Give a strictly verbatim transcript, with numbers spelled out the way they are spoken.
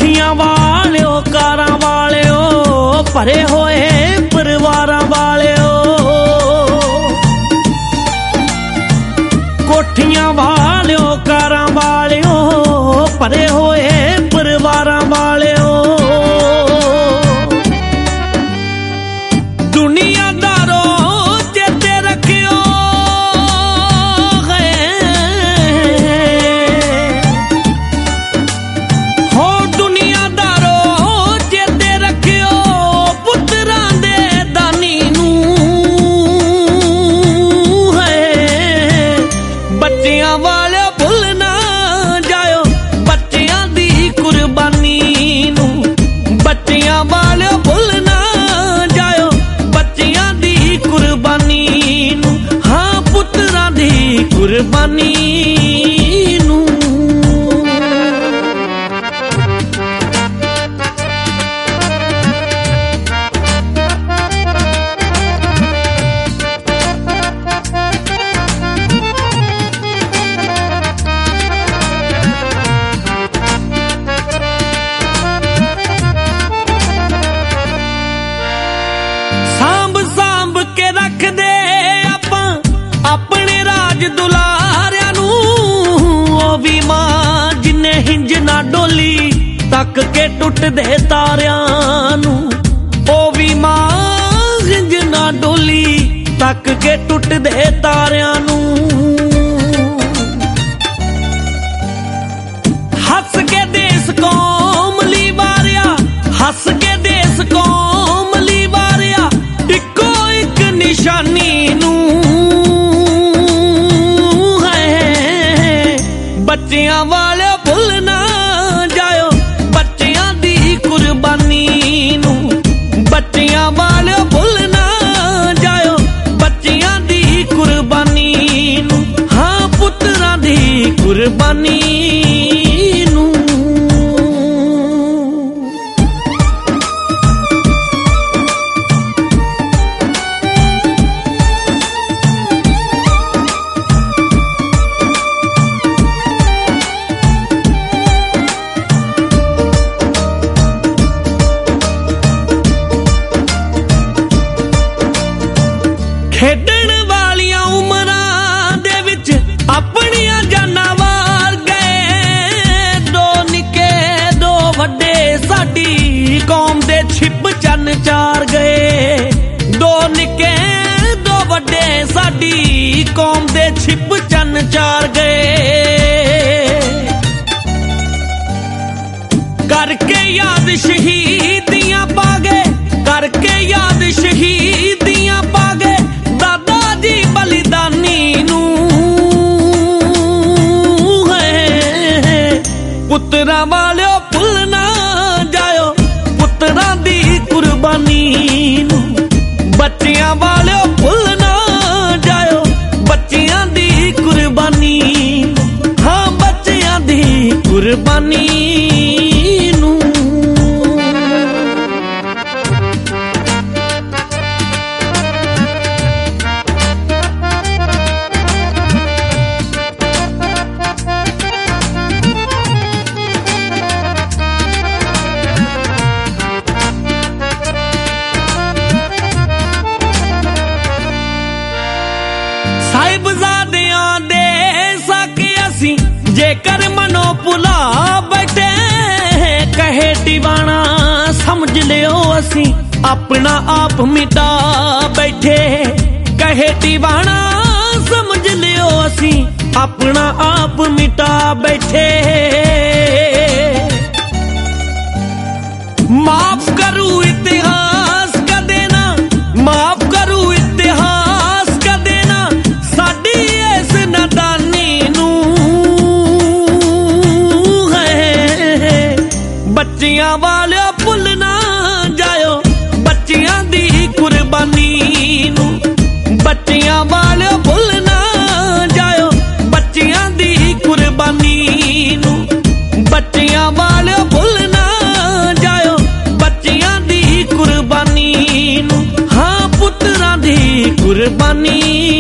कोठियां वालिओ कारां वालिओ भरे होए परिवारां वालिओ कोठियां वालिओ कारां वालिओ भरे होए परिवारां वालिओ दुनियादारो चेते रखियो है हो दुनियादारो चेते रखियो पुत्रां दे दानी नूं है बच्चियां वाले भुल ना जाओ बच्चियां दी कुर्बानी नूं बच्चियां वाले भुल ना जाओ बच्चियां दी कुर्बानी नूं हाँ पुत्रां दी कुर्बानी नूं सांभ सांभ के रख दे आपां अपने राज दुलारियां नूं ओ वी मां जिन्ने हिंज ना डोली तक के टुट दे तारियां नूं ओ वी मां हिंज ना डोली तक के टुट दे तारियां नूं हस के देस कौम ली वारिया हस के देस कौम ली वारिया इको एक निशानी नूं है बच्चियां वाले भुल ना जाओ बच्चियां दी कुर्बानी नूं बच्चियां वाले भुल ना जाओ बच्चियां दी कुर्बानी नूं हाँ पुत्रां दी कुर्बानी नूं खेडण वालियां उमरां दे विच अपनियां जानां वार गए दो निके दो वड्डे साडी कौम दे छिप चन चार गए दो निके दो वड्डे साडी कौम दे छिप चन चार गए करके याद शहीदियां पागे करके याद शहीदियां पागे दादा जी बलिदानी नूं है पुत्रां वालिओ भुल ना जाओ पुत्रां दी कुर्बानी नूं बच्चियां वालिओ भुल ना जाओ बच्चियां दी कुर्बानी हाँ बच्चियां दी कुर्बानी नूं साहिबजादियां दे साके असी जेकर मनो भुला बैठे कहे दीवाना समझ लियो असी अपना आप मिटा बैठे कहे दीवाना समझ लियो असी अपना आप मिटा बैठे माफ करूं इतिहास का देना माफ करूं इतिहास का देना साडी इस नादानी नूं है बच्चियां वाले भुल ना जाओ बच्चियां दी कुर्बानी नूं बच्चियां वाले भुल ना जाओ बच्चियां दी कुर्बानी नूं बच्चियां वाले भुल ना जाओ बच्चियां दी कुर्बानी नूं हाँ पुत्रां दी कुर्बानी